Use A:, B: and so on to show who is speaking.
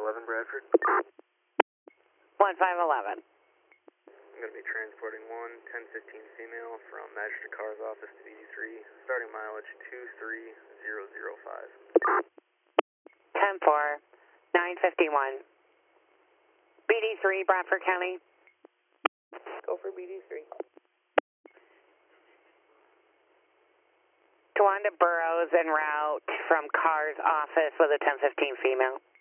A: 1511 Bradford.
B: 1511.
A: I'm going to be transporting 1015 female from Magistrate Carr's office to BD3, starting mileage 23005.
B: 10-4, 951. BD3, Bradford County.
C: Go for BD3.
B: Tawanda Burrows en route from Carr's office with a 1015 female.